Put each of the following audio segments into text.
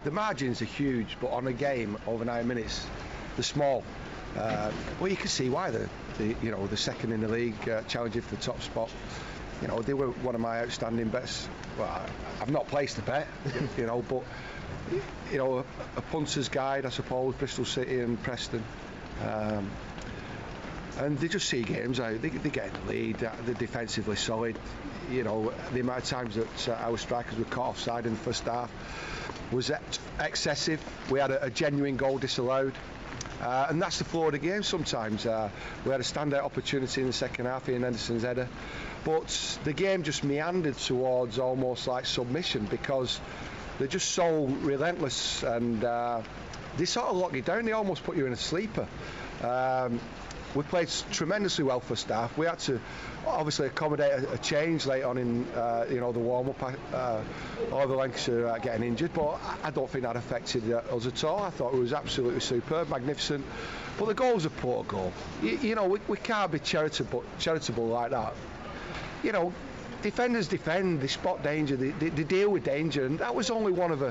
the margins are huge, but on a game over 9 minutes, they're small. Well, you can see why the second in the league, challenging for the top spot. You know, they were one of my outstanding bets. Well, I've not placed a bet, but a punter's guide, I suppose, Bristol City and Preston. And they just see games out. They get in the lead. They're defensively solid. The amount of times that our strikers were caught offside in the first half was excessive. We had a genuine goal disallowed. And that's the floor of the game sometimes. We had a standout opportunity in the second half, Ian Henderson's header, but the game just meandered towards almost like submission because they're just so relentless, and they sort of lock you down. They almost put you in a sleeper. We played tremendously well for staff. We had to obviously accommodate a change late on in the warm-up. All the Lancashire are getting injured, but I don't think that affected us at all. I thought it was absolutely superb, magnificent. But the goal's a poor goal. We can't be charitable like that. Defenders defend, they spot danger, they deal with danger, and that was only one of a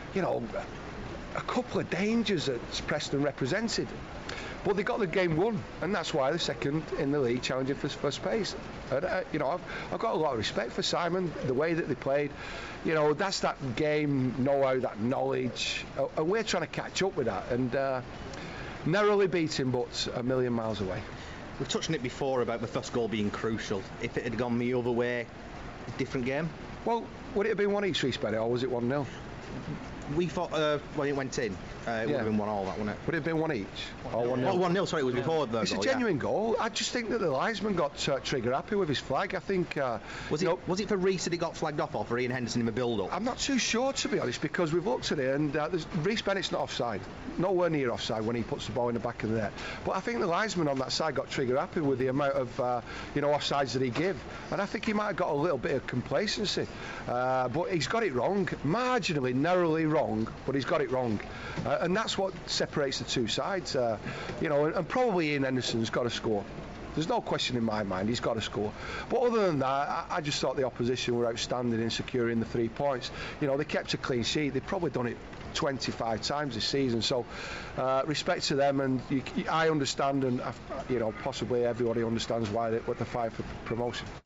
couple of dangers that Preston represented. But they got the game won, and that's why they're second in the league, challenging for first place. And, I've got a lot of respect for Simon, the way that they played. That's that game know-how, that knowledge, and we're trying to catch up with that, and narrowly beaten, but a million miles away. We've touched on it before about the first goal being crucial. If it had gone the other way, different game? Well, would it have been 1-1, Reece Bennett, or was it 1-0? We thought when it went in, it would have been 1-1, that, wouldn't it? Would it have been 1-1? Or 1-0? 1-0, sorry, it was before the It's goal, a genuine goal. I just think that the linesman got trigger happy with his flag. I think was it for Reece that he got flagged off, or for Ian Henderson in the build-up? I'm not too sure, to be honest, because we've looked at it and Reece Bennett's not offside, nowhere near offside when he puts the ball in the back of the net. But I think the linesman on that side got trigger happy with the amount of offsides that he gave, and I think he might have got a little bit of complacency. But he's got it wrong, marginally, narrowly wrong, but he's got it wrong, and that's what separates the two sides. And probably Ian Henderson's got to score. There's no question in my mind, he's got to score. But other than that, I just thought the opposition were outstanding in securing the 3 points. They kept a clean sheet. They've probably done it 25 times this season. So respect to them, and I understand, and possibly everybody understands why they're fighting for promotion.